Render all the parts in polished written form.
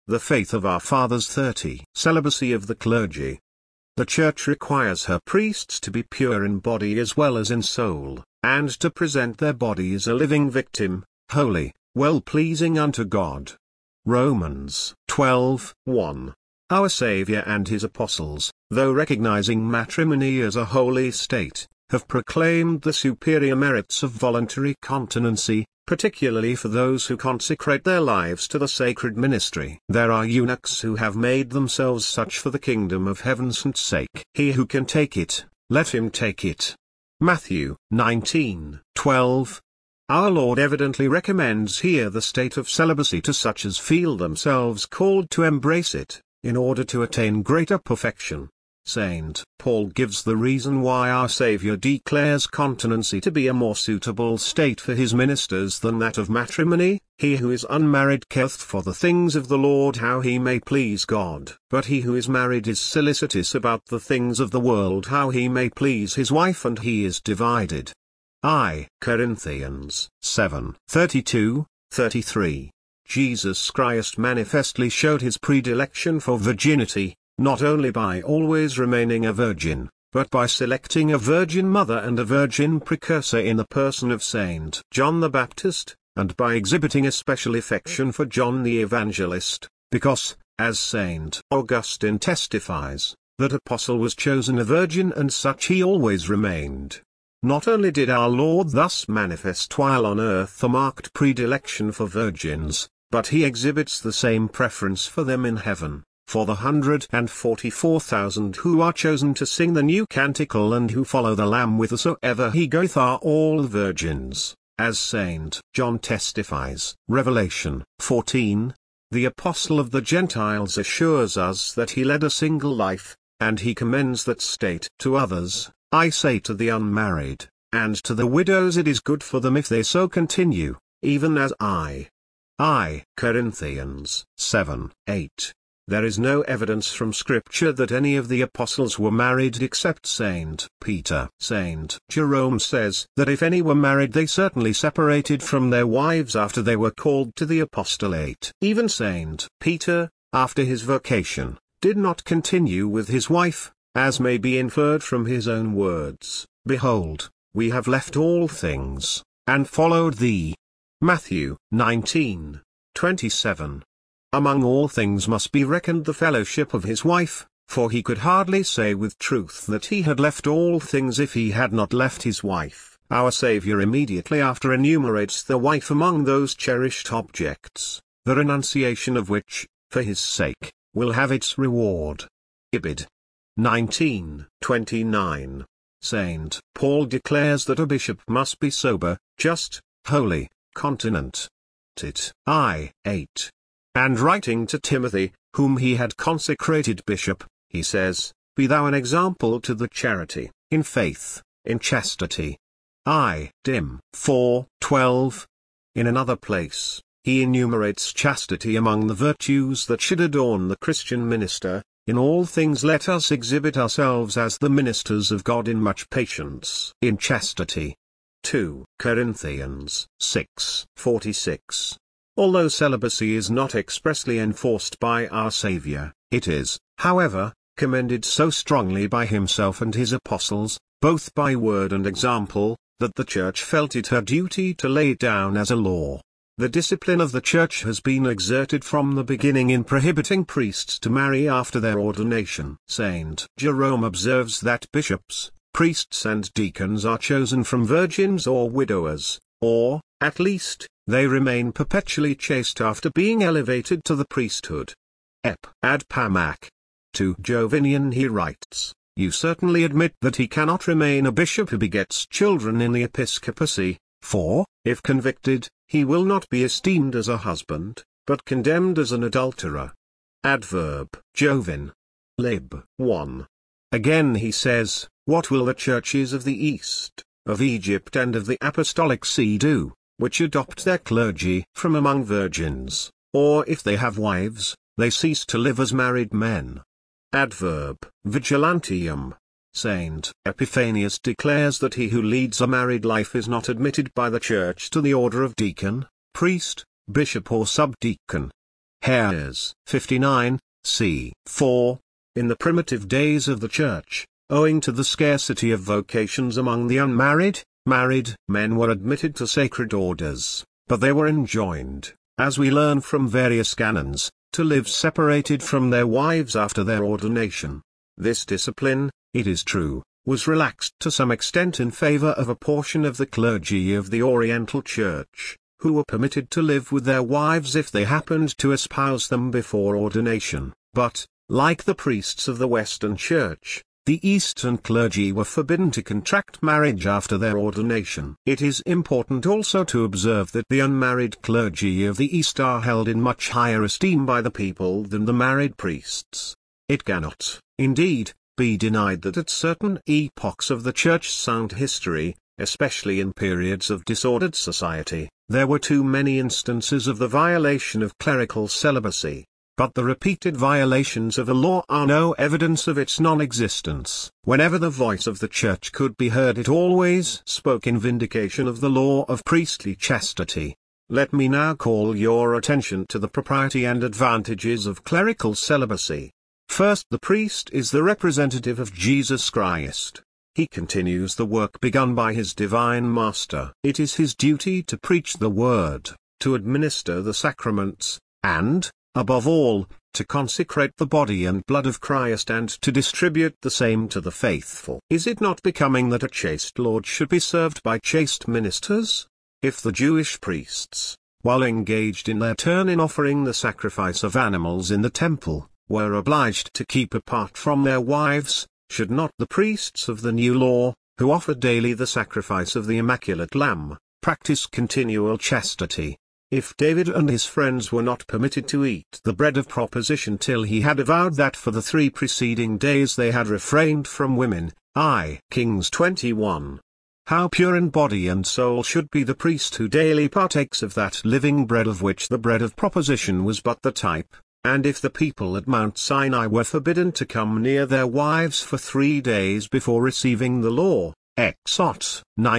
The faith of our fathers. 30. Celibacy of the clergy. The Church requires her priests to be pure in body as well as in soul, and to present their bodies a living victim, holy, well-pleasing unto God. Romans 12:1. Our Saviour and his apostles, though recognizing matrimony as a holy state, have proclaimed the superior merits of voluntary continency, particularly for those who consecrate their lives to the sacred ministry. There are eunuchs who have made themselves such for the kingdom of heaven's sake. He who can take it, let him take it. Matthew 19:12. Our Lord evidently recommends here the state of celibacy to such as feel themselves called to embrace it, in order to attain greater perfection. St. Paul gives the reason why our Saviour declares continency to be a more suitable state for his ministers than that of matrimony. He who is unmarried careth for the things of the Lord how he may please God. But he who is married is solicitous about the things of the world how he may please his wife, and he is divided. I Corinthians 7:32, 33. Jesus Christ manifestly showed his predilection for virginity, not only by always remaining a virgin, but by selecting a virgin mother and a virgin precursor in the person of Saint John the Baptist, and by exhibiting a special affection for John the Evangelist, because, as Saint Augustine testifies, that apostle was chosen a virgin and such he always remained. Not only did our Lord thus manifest while on earth a marked predilection for virgins, but he exhibits the same preference for them in heaven. For the 144,000 who are chosen to sing the new canticle and who follow the Lamb whithersoever he goeth are all virgins, as St. John testifies. Revelation 14. The Apostle of the Gentiles assures us that he led a single life, and he commends that state to others. I say to the unmarried, and to the widows it is good for them if they so continue, even as I. Corinthians 7:8. There is no evidence from Scripture that any of the apostles were married except Saint Peter. Saint Jerome says that if any were married they certainly separated from their wives after they were called to the apostolate. Even Saint Peter, after his vocation, did not continue with his wife, as may be inferred from his own words, "Behold, we have left all things, and followed thee." Matthew 19:27. Among all things must be reckoned the fellowship of his wife, for he could hardly say with truth that he had left all things if he had not left his wife. Our Saviour immediately after enumerates the wife among those cherished objects, the renunciation of which, for his sake, will have its reward. Ibid. 19:29. St. Paul declares that a bishop must be sober, just, holy, continent. Tit. I. 8. And writing to Timothy, whom he had consecrated bishop, he says, "Be thou an example to the charity, in faith, in chastity." I. Tim. 4:12. In another place, he enumerates chastity among the virtues that should adorn the Christian minister. In all things let us exhibit ourselves as the ministers of God in much patience. In chastity. 2 Corinthians 6:46. Although celibacy is not expressly enforced by our Saviour, it is, however, commended so strongly by himself and his apostles, both by word and example, that the Church felt it her duty to lay it down as a law. The discipline of the Church has been exerted from the beginning in prohibiting priests to marry after their ordination. Saint Jerome observes that bishops, priests and deacons are chosen from virgins or widowers, or, at least, they remain perpetually chaste after being elevated to the priesthood. Ep. Ad Pamac. To Jovinian he writes, "You certainly admit that he cannot remain a bishop who begets children in the episcopacy, for, if convicted, he will not be esteemed as a husband, but condemned as an adulterer." Adverb. Jovin. Lib. 1. Again he says, "What will the churches of the East, of Egypt and of the Apostolic See do, which adopt their clergy from among virgins, or if they have wives, they cease to live as married men?" Adverb. Vigilantium. Saint Epiphanius declares that he who leads a married life is not admitted by the Church to the order of deacon, priest, bishop or subdeacon. Hares 59, c. 4. In the primitive days of the Church, owing to the scarcity of vocations among the unmarried, married men were admitted to sacred orders, but they were enjoined, as we learn from various canons, to live separated from their wives after their ordination. This discipline, it is true, was relaxed to some extent in favor of a portion of the clergy of the Oriental Church, who were permitted to live with their wives if they happened to espouse them before ordination, but, like the priests of the Western Church, the Eastern clergy were forbidden to contract marriage after their ordination. It is important also to observe that the unmarried clergy of the East are held in much higher esteem by the people than the married priests. It cannot, indeed, be denied that at certain epochs of the Church's sound history, especially in periods of disordered society, there were too many instances of the violation of clerical celibacy. But the repeated violations of the law are no evidence of its non-existence. Whenever the voice of the Church could be heard, it always spoke in vindication of the law of priestly chastity. Let me now call your attention to the propriety and advantages of clerical celibacy. First, the priest is the representative of Jesus Christ. He continues the work begun by his divine Master. It is his duty to preach the word, to administer the sacraments, and, above all, to consecrate the body and blood of Christ and to distribute the same to the faithful. Is it not becoming that a chaste Lord should be served by chaste ministers? If the Jewish priests, while engaged in their turn in offering the sacrifice of animals in the temple, were obliged to keep apart from their wives, should not the priests of the new law, who offer daily the sacrifice of the Immaculate Lamb, practice continual chastity? If David and his friends were not permitted to eat the bread of proposition till he had avowed that for the 3 preceding days they had refrained from women, Kings 21. How pure in body and soul should be the priest who daily partakes of that living bread of which the bread of proposition was but the type, and if the people at Mount Sinai were forbidden to come near their wives for 3 days before receiving the law, Exod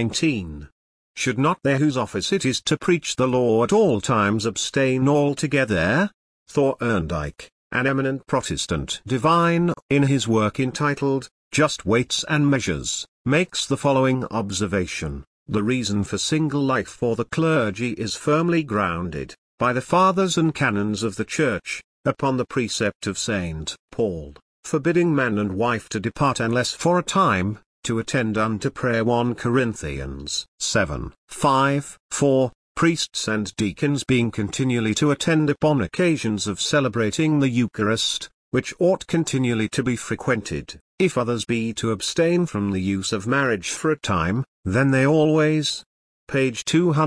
19. Should not they whose office it is to preach the law at all times abstain altogether? Thorndike, an eminent Protestant divine, in his work entitled, Just Weights and Measures, makes the following observation: the reason for single life for the clergy is firmly grounded, by the fathers and canons of the Church, upon the precept of St. Paul, forbidding man and wife to depart unless for a time, to attend unto prayer. 1 Corinthians 7, 5, 4, priests and deacons being continually to attend upon occasions of celebrating the Eucharist, which ought continually to be frequented. If others be to abstain from the use of marriage for a time, then they always. Page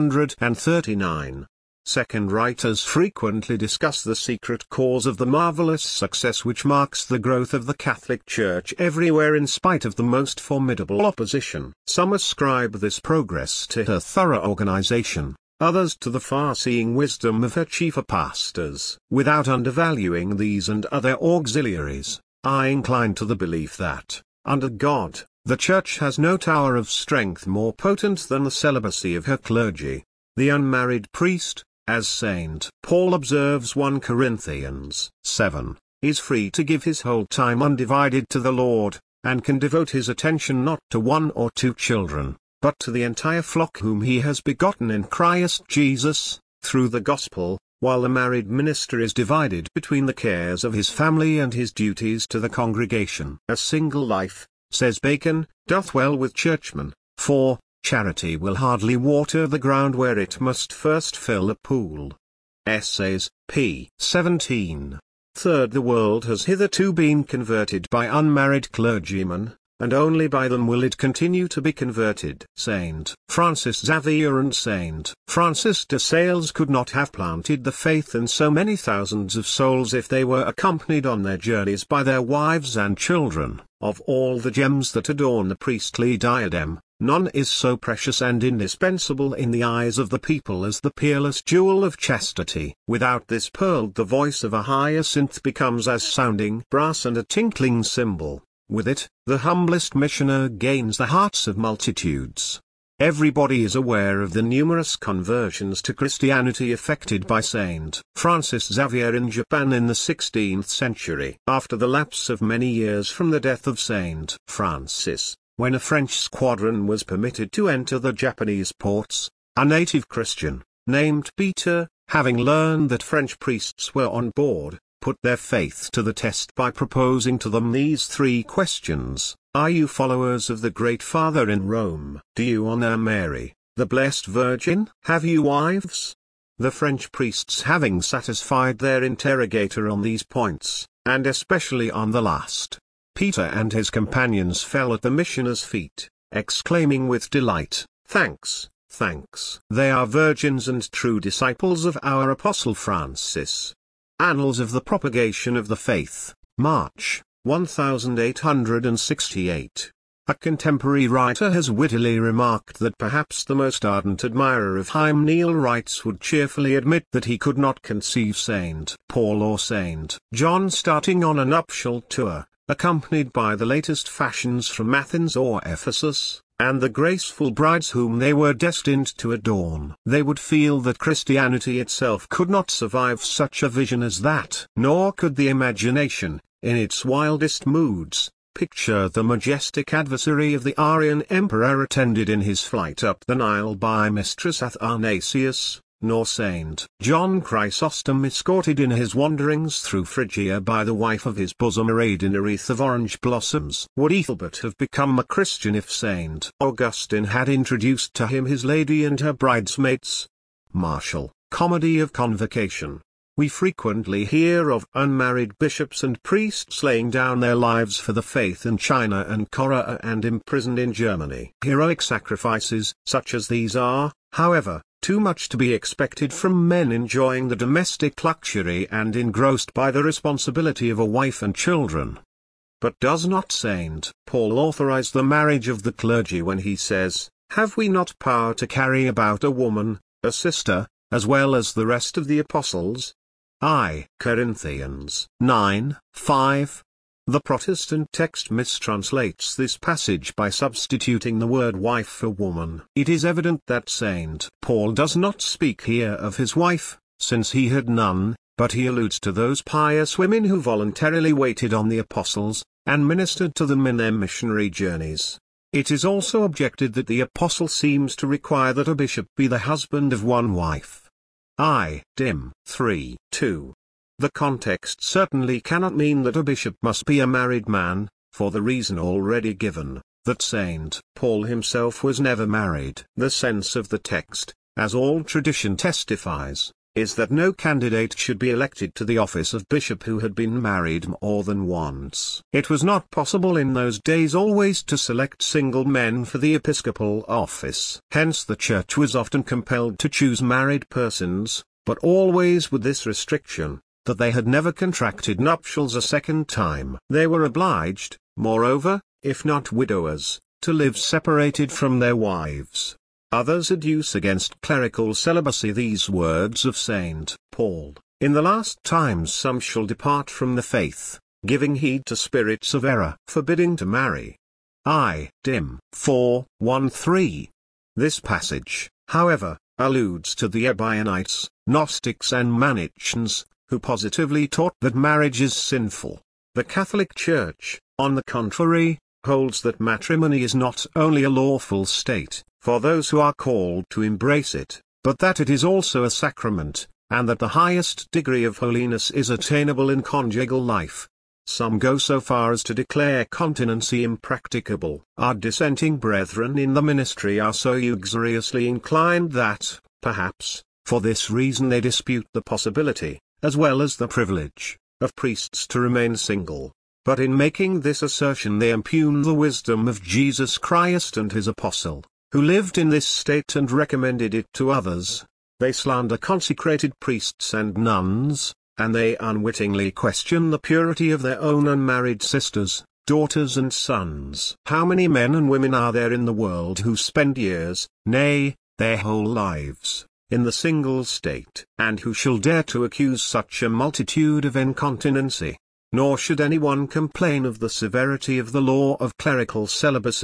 239. Second, writers frequently discuss the secret cause of the marvelous success which marks the growth of the Catholic Church everywhere in spite of the most formidable opposition. Some ascribe this progress to her thorough organization, others to the far-seeing wisdom of her chief pastors. Without undervaluing these and other auxiliaries, I incline to the belief that, under God, the Church has no tower of strength more potent than the celibacy of her clergy. The unmarried priest, as St. Paul observes 1 Corinthians 7, is free to give his whole time undivided to the Lord, and can devote his attention not to 1 or 2 children, but to the entire flock whom he has begotten in Christ Jesus, through the gospel, while the married minister is divided between the cares of his family and his duties to the congregation. A single life, says Bacon, doth well with churchmen, for charity will hardly water the ground where it must first fill a pool. Essays, p. 17. Third, the world has hitherto been converted by unmarried clergymen, and only by them will it continue to be converted. St. Francis Xavier and St. Francis de Sales could not have planted the faith in so many thousands of souls if they were accompanied on their journeys by their wives and children. Of all the gems that adorn the priestly diadem, none is so precious and indispensable in the eyes of the people as the peerless jewel of chastity. Without this pearl the voice of a hyacinth becomes as sounding brass and a tinkling cymbal. With it, the humblest missioner gains the hearts of multitudes. Everybody is aware of the numerous conversions to Christianity effected by Saint Francis Xavier in Japan in the 16th century. After the lapse of many years from the death of Saint Francis, when a French squadron was permitted to enter the Japanese ports, a native Christian, named Peter, having learned that French priests were on board, put their faith to the test by proposing to them these three questions. Are you followers of the Great Father in Rome? Do you honor Mary, the Blessed Virgin? Have you wives? The French priests having satisfied their interrogator on these points, and especially on the last, Peter and his companions fell at the missioner's feet, exclaiming with delight, "Thanks, thanks! They are virgins and true disciples of our Apostle Francis." Annals of the Propagation of the Faith, March 1868. A contemporary writer has wittily remarked that perhaps the most ardent admirer of hymeneal rites would cheerfully admit that he could not conceive St. Paul or St. John starting on a nuptial tour, accompanied by the latest fashions from Athens or Ephesus, and the graceful brides whom they were destined to adorn. They would feel that Christianity itself could not survive such a vision as that. Nor could the imagination, in its wildest moods, picture the majestic adversary of the Arian emperor attended in his flight up the Nile by Mistress Athanasius, nor St. John Chrysostom escorted in his wanderings through Phrygia by the wife of his bosom arrayed in a wreath of orange blossoms. Would Ethelbert have become a Christian if St. Augustine had introduced to him his lady and her bridesmaids? Martial, Comedy of Convocation. We frequently hear of unmarried bishops and priests laying down their lives for the faith in China and Korea and imprisoned in Germany. Heroic sacrifices such as these are, however, too much to be expected from men enjoying the domestic luxury and engrossed by the responsibility of a wife and children. But does not St. Paul authorize the marriage of the clergy when he says, "Have we not power to carry about a woman, a sister, as well as the rest of the apostles?" I Corinthians 9:5. The Protestant text mistranslates this passage by substituting the word wife for woman. It is evident that St. Paul does not speak here of his wife, since he had none, but he alludes to those pious women who voluntarily waited on the apostles, and ministered to them in their missionary journeys. It is also objected that the apostle seems to require that a bishop be the husband of one wife. I Dim 3:2. The context certainly cannot mean that a bishop must be a married man, for the reason already given, that St. Paul himself was never married. The sense of the text, as all tradition testifies, is that no candidate should be elected to the office of bishop who had been married more than once. It was not possible in those days always to select single men for the episcopal office. Hence the church was often compelled to choose married persons, but always with this restriction, that they had never contracted nuptials a second time. They were obliged, moreover, if not widowers, to live separated from their wives. Others adduce against clerical celibacy these words of St. Paul, "In the last times some shall depart from the faith, giving heed to spirits of error, forbidding to marry." I Dim 4:1-3. This passage, however, alludes to the Ebionites, Gnostics and Manichaeans, who positively taught that marriage is sinful. The Catholic Church, on the contrary, holds that matrimony is not only a lawful state for those who are called to embrace it, but that it is also a sacrament, and that the highest degree of holiness is attainable in conjugal life. Some go so far as to declare continency impracticable. Our dissenting brethren in the ministry are so uxoriously inclined that, perhaps, for this reason they dispute the possibility, as well as the privilege, of priests to remain single. But in making this assertion they impugn the wisdom of Jesus Christ and his apostle, who lived in this state and recommended it to others. They slander consecrated priests and nuns, and they unwittingly question the purity of their own unmarried sisters, daughters and sons. How many men and women are there in the world who spend years, nay, their whole lives, in the single state, and who shall dare to accuse such a multitude of incontinency? Nor should anyone complain of the severity of the law of clerical celibacy,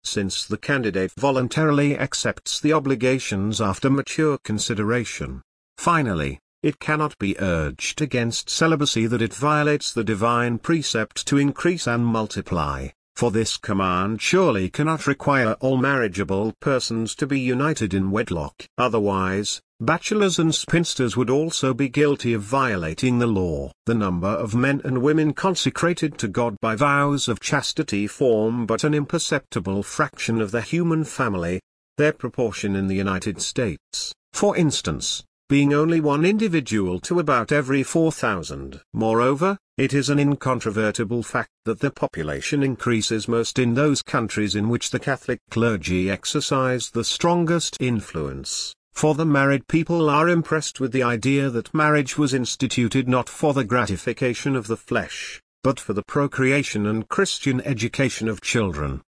since the candidate voluntarily accepts the obligations after mature consideration. Finally, it cannot be urged against celibacy that it violates the divine precept to increase and multiply, for this command surely cannot require all marriageable persons to be united in wedlock. Otherwise, bachelors and spinsters would also be guilty of violating the law. The number of men and women consecrated to God by vows of chastity form but an imperceptible fraction of the human family, their proportion in the United States, for instance, being only one individual to about every 4,000. Moreover, it is an incontrovertible fact that the population increases most in those countries in which the Catholic clergy exercise the strongest influence, for the married people are impressed with the idea that marriage was instituted not for the gratification of the flesh, but for the procreation and Christian education of children.